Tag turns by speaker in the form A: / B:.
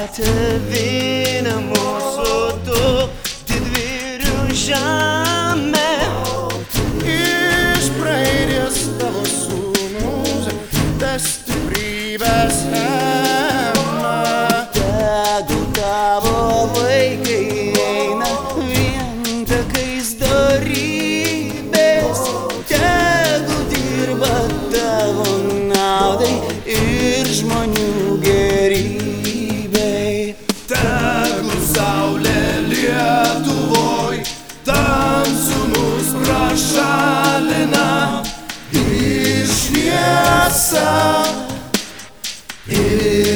A: tėvynė mūsų tu, didvyrių žemė.
B: Iš praeities tavo sūnus, tas stiprybės semia.
A: Tegul tavo vaikai eina vien takais dorybės, tegul dirba tavo naudai ir žmonių gerybei.
B: Tegul saulė Lietuvoj tamsumus prašalina ir šviesa.